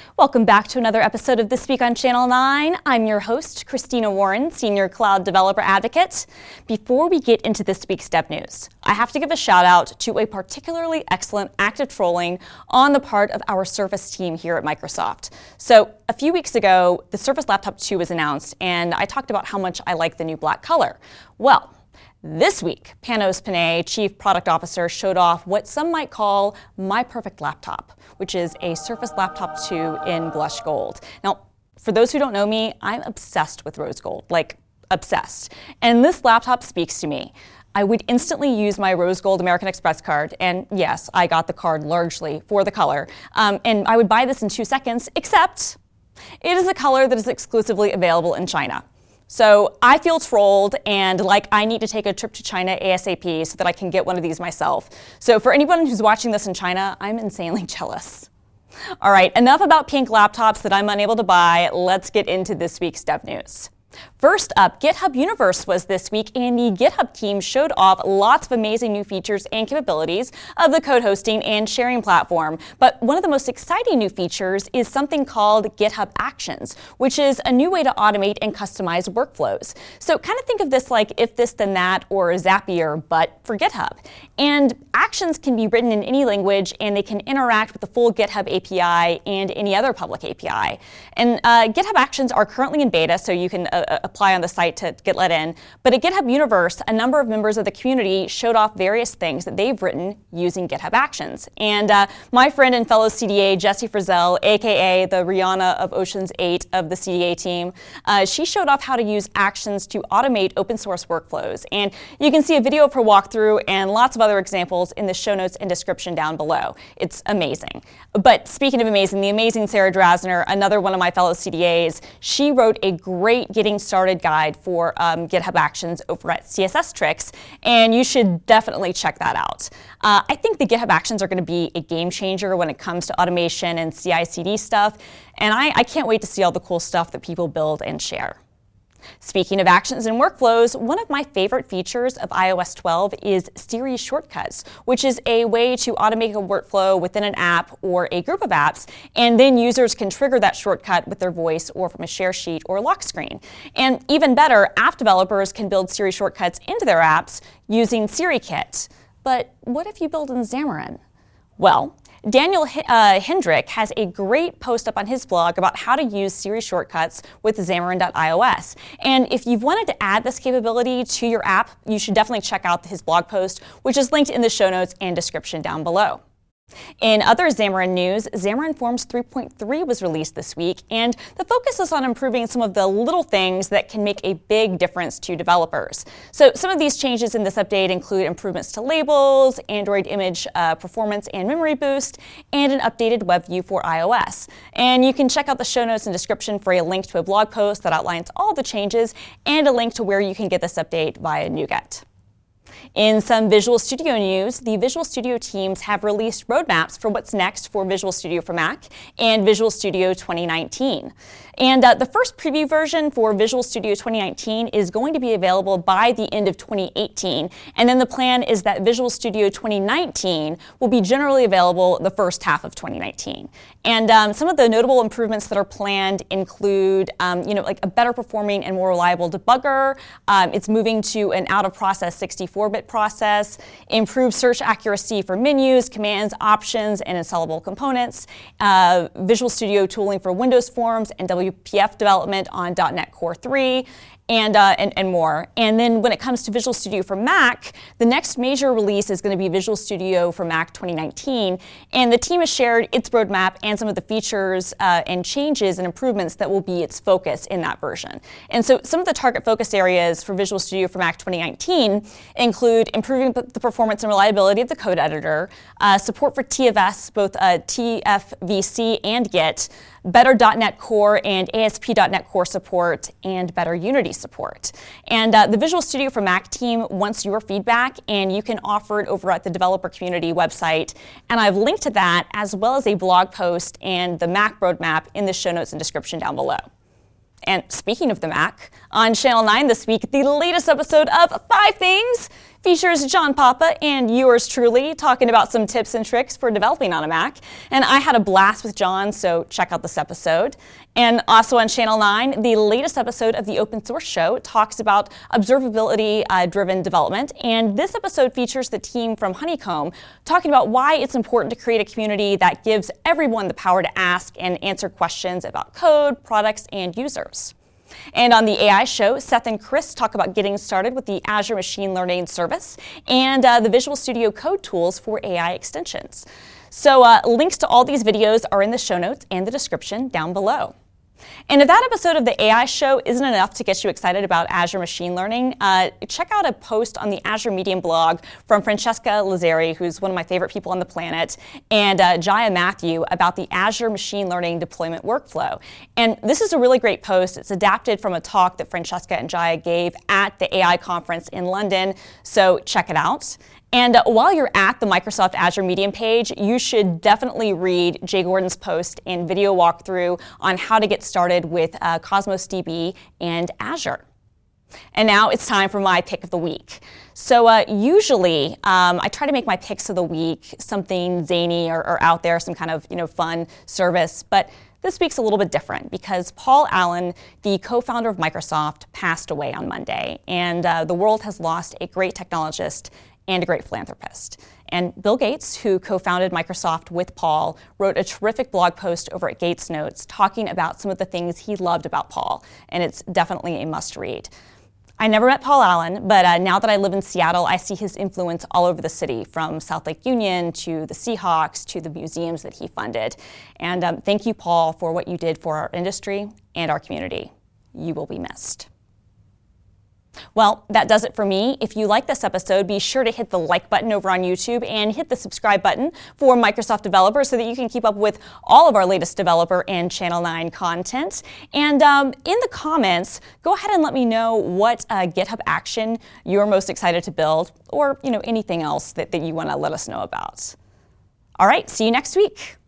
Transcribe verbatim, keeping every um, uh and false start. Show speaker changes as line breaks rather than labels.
Welcome back to another episode of This Week on Channel nine. I'm your host, Christina Warren, Senior Cloud Developer Advocate. Before we get into this week's dev news, I have to give a shout out to a particularly excellent active trolling on the part of our Surface team here at Microsoft. So a few weeks ago, the Surface Laptop two was announced, and I talked about how much I like the new black color. Well, this week, Panos Panay, Chief Product Officer, showed off what some might call my perfect laptop, which is a Surface Laptop two in blush gold. Now, for those who don't know me, I'm obsessed with rose gold, like obsessed. And this laptop speaks to me. I would instantly use my rose gold American Express card, and yes, I got the card largely for the color, um, and I would buy this in two seconds, except it is a color that is exclusively available in China. So I feel trolled and like I need to take a trip to China ASAP so that I can get one of these myself. So for anyone who's watching this in China, I'm insanely jealous. All right, enough about pink laptops that I'm unable to buy. Let's get into this week's dev news. First up, GitHub Universe was this week, and the GitHub team showed off lots of amazing new features and capabilities of the code hosting and sharing platform. But one of the most exciting new features is something called GitHub Actions, which is a new way to automate and customize workflows. So kind of think of this like If This Then That or Zapier, but for GitHub. And actions can be written in any language, and they can interact with the full GitHub A P I and any other public A P I. And uh, GitHub Actions are currently in beta, so you can uh, apply on the site to get let in. But at GitHub Universe, a number of members of the community showed off various things that they've written using GitHub Actions. And uh, my friend and fellow C D A, Jessie Frizzell, aka the Rihanna of Ocean's eight of the C D A team, uh, she showed off how to use actions to automate open source workflows. And you can see a video of her walkthrough and lots of other examples in the show notes and description down below. It's amazing. But speaking of amazing, the amazing Sarah Drasner, another one of my fellow C D As, she wrote a great Getting Started guide for um, GitHub Actions over at C S S Tricks, and you should definitely check that out. Uh, I think the GitHub Actions are going to be a game changer when it comes to automation and C I C D stuff, and I, I can't wait to see all the cool stuff that people build and share. Speaking of actions and workflows, one of my favorite features of i O S twelve is Siri Shortcuts, which is a way to automate a workflow within an app or a group of apps, and then users can trigger that shortcut with their voice or from a share sheet or lock screen. And even better, app developers can build Siri Shortcuts into their apps using SiriKit. But what if you build in Xamarin? Well, Daniel uh, Hendrick has a great post up on his blog about how to use Siri Shortcuts with Xamarin dot i O S. And if you've wanted to add this capability to your app, you should definitely check out his blog post, which is linked in the show notes and description down below. In other Xamarin news, Xamarin Forms three point three was released this week, and the focus is on improving some of the little things that can make a big difference to developers. So some of these changes in this update include improvements to labels, Android image uh, performance and memory boost, and an updated web view for iOS. And you can check out the show notes and description for a link to a blog post that outlines all the changes and a link to where you can get this update via NuGet. In some Visual Studio news, the Visual Studio teams have released roadmaps for what's next for Visual Studio for Mac and Visual Studio twenty nineteen. And uh, the first preview version for Visual Studio twenty nineteen is going to be available by the end of twenty eighteen. And then the plan is that Visual Studio twenty nineteen will be generally available the first half of twenty nineteen. And um, some of the notable improvements that are planned include, um, you know, like a better performing and more reliable debugger. Um, it's moving to an out-of-process sixty-four bit process, improved search accuracy for menus, commands, options, and installable components, uh, Visual Studio tooling for Windows Forms, and W P F development on dot NET Core three. And, uh, and, and more. And then when it comes to Visual Studio for Mac, the next major release is going to be Visual Studio for Mac twenty nineteen. And the team has shared its roadmap and some of the features uh, and changes and improvements that will be its focus in that version. And so some of the target focus areas for Visual Studio for Mac twenty nineteen include improving the performance and reliability of the code editor, uh, support for T F S, both uh, T F V C and Git, better dot NET Core and A S P dot NET Core support, and better Unity support. And uh, the Visual Studio for Mac team wants your feedback, and you can offer it over at the developer community website. And I've linked to that as well as a blog post and the Mac roadmap in the show notes and description down below. And speaking of the Mac, on Channel nine this week, the latest episode of Five Things features John Papa and yours truly talking about some tips and tricks for developing on a Mac. And I had a blast with John, so check out this episode. And also on Channel nine, the latest episode of the Open Source Show talks about observability-driven uh, development. And this episode features the team from Honeycomb talking about why it's important to create a community that gives everyone the power to ask and answer questions about code, products, and users. And on the A I show, Seth and Chris talk about getting started with the Azure Machine Learning Service and uh, the Visual Studio Code tools for A I extensions. So uh, links to all these videos are in the show notes and the description down below. And if that episode of the A I show isn't enough to get you excited about Azure Machine Learning, uh, check out a post on the Azure Medium blog from Francesca Lazzari, who's one of my favorite people on the planet, and uh, Jaya Matthew about the Azure Machine Learning deployment workflow. And this is a really great post. It's adapted from a talk that Francesca and Jaya gave at the A I conference in London, so check it out. And uh, while you're at the Microsoft Azure Medium page, you should definitely read Jay Gordon's post and video walkthrough on how to get started with uh, Cosmos D B and Azure. And now it's time for my pick of the week. So uh, usually um, I try to make my picks of the week something zany or, or out there, some kind of you know fun service, but this week's a little bit different because Paul Allen, the co-founder of Microsoft, passed away on Monday, and uh, the world has lost a great technologist and a great philanthropist. And Bill Gates, who co-founded Microsoft with Paul, wrote a terrific blog post over at Gates Notes talking about some of the things he loved about Paul, and it's definitely a must-read. I never met Paul Allen, but uh, now that I live in Seattle, I see his influence all over the city, from South Lake Union to the Seahawks to the museums that he funded. And um, thank you, Paul, for what you did for our industry and our community. You will be missed. Well, that does it for me. If you like this episode, be sure to hit the like button over on YouTube and hit the subscribe button for Microsoft Developers so that you can keep up with all of our latest developer and Channel nine content. And um, in the comments, go ahead and let me know what uh, GitHub action you're most excited to build, or you know anything else that, that you want to let us know about. All right, see you next week.